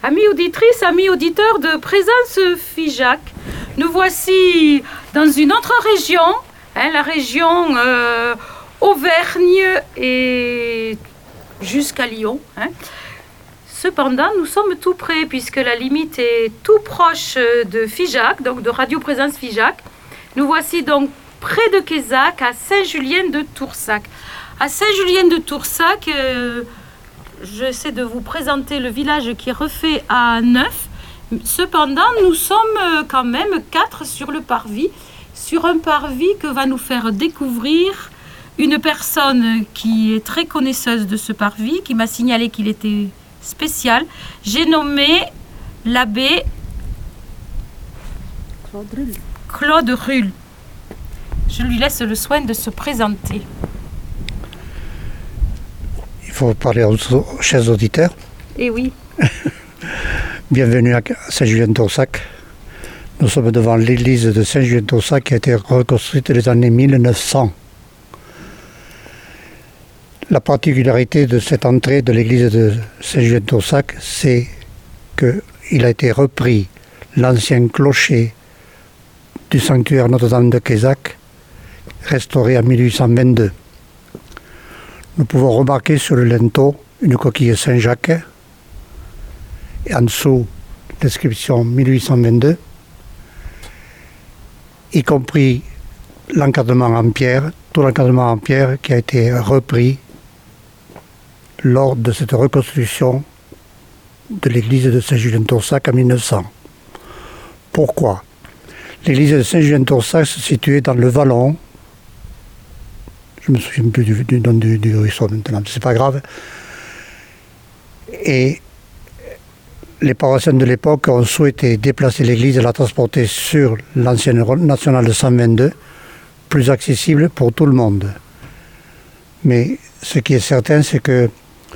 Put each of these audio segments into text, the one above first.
Amis auditrices, amis auditeurs de Présence Figeac, nous voici dans une autre région, la région Auvergne et jusqu'à Lyon. Cependant, nous sommes tout près puisque la limite est tout proche de Figeac, donc de Radio Présence Figeac. Nous voici donc près de Quézac, à Saint-Julien-de-Toursac. À Saint-Julien-de-Toursac, j'essaie de vous présenter le village qui est refait à neuf. Cependant, nous sommes quand même 4 sur le parvis, sur un parvis que va nous faire découvrir une personne qui est très connaisseuse de ce parvis, qui m'a signalé qu'il était spécial. J'ai nommé l'abbé Claude Rull. Je lui laisse le soin de se présenter. Il faut parler aux chers auditeurs. Eh oui. Bienvenue à Saint-Julien-de-Toursac. Nous sommes devant l'église de Saint-Julien-de-Toursac qui a été reconstruite dans les années 1900. La particularité de cette entrée de l'église de Saint-Julien-de-Toursac, c'est qu'il a été repris l'ancien clocher du sanctuaire Notre-Dame de Quézac, restauré en 1822. Nous pouvons remarquer sur le linteau une coquille Saint-Jacques et en dessous l'inscription 1822, y compris l'encadrement en pierre, tout l'encadrement en pierre qui a été repris lors de cette reconstruction de l'église de Saint-Julien-de-Toursac en 1900. Pourquoi ? L'église de Saint-Julien-de-Toursac se situait dans le vallon. Je me souviens plus du nom du ruisseau maintenant, c'est pas grave. Et les paroissiens de l'époque ont souhaité déplacer l'église et la transporter sur l'ancienne nationale 122, plus accessible pour tout le monde. Mais ce qui est certain, c'est que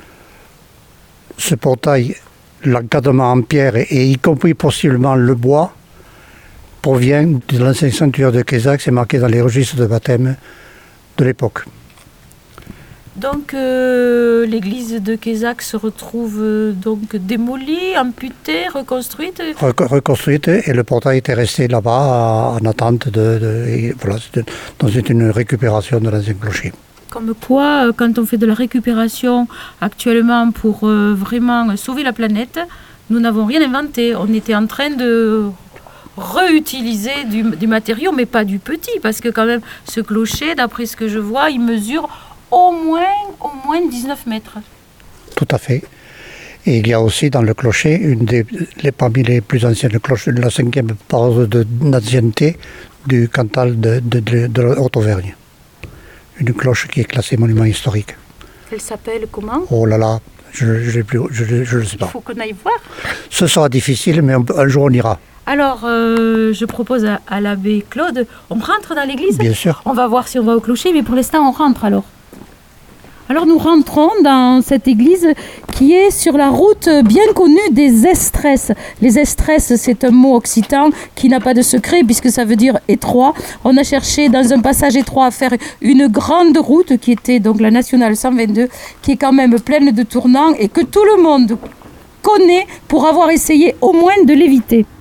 ce portail, l'encadrement en pierre et y compris possiblement le bois, provient de l'ancien sanctuaire de Quézac, c'est marqué dans les registres de baptême de l'époque. Donc l'église de Quézac se retrouve donc démolie, amputée, reconstruite. Reconstruite, et le portail était resté là-bas en attente voilà, dans une récupération de l'ancien clocher. Comme quoi, quand on fait de la récupération actuellement pour vraiment sauver la planète, nous n'avons rien inventé. On était en train de réutiliser du matériau, mais pas du petit, parce que quand même, ce clocher, d'après ce que je vois, il mesure au moins 19 mètres. Tout à fait. Et il y a aussi dans le clocher, parmi les plus anciennes cloches, la 5e parole d'ancienneté du Cantal de la Haute-Auvergne. Une cloche qui est classée monument historique. Elle s'appelle comment ? Oh là là, je ne sais pas. Il faut qu'on aille voir. Ce sera difficile, mais un jour on ira. Alors, je propose à l'abbé Claude, on rentre dans l'église ? Bien sûr. On va voir si on va au clocher, mais pour l'instant, on rentre alors. Alors, nous rentrons dans cette église qui est sur la route bien connue des Estresses. Les Estresses, c'est un mot occitan qui n'a pas de secret puisque ça veut dire étroit. On a cherché dans un passage étroit à faire une grande route qui était donc la nationale 122, qui est quand même pleine de tournants et que tout le monde connaît pour avoir essayé au moins de l'éviter.